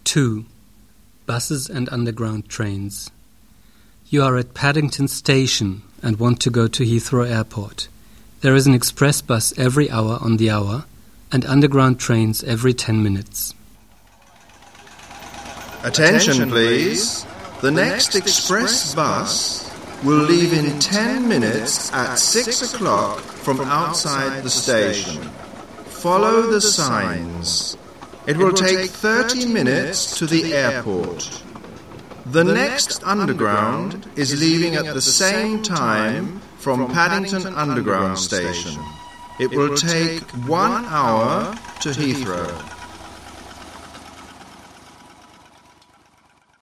2. Buses and underground trains. You are at Paddington Station and want to go to Heathrow Airport. There is an express bus every hour on the hour and underground trains every 10 minutes. Attention, please. The next express bus will leave in 10 minutes at 6 o'clock from outside the station. Follow the signs. It will take 30 minutes to the airport. The next underground is leaving at the same time from Paddington Underground Station. It will take 1 hour to Heathrow.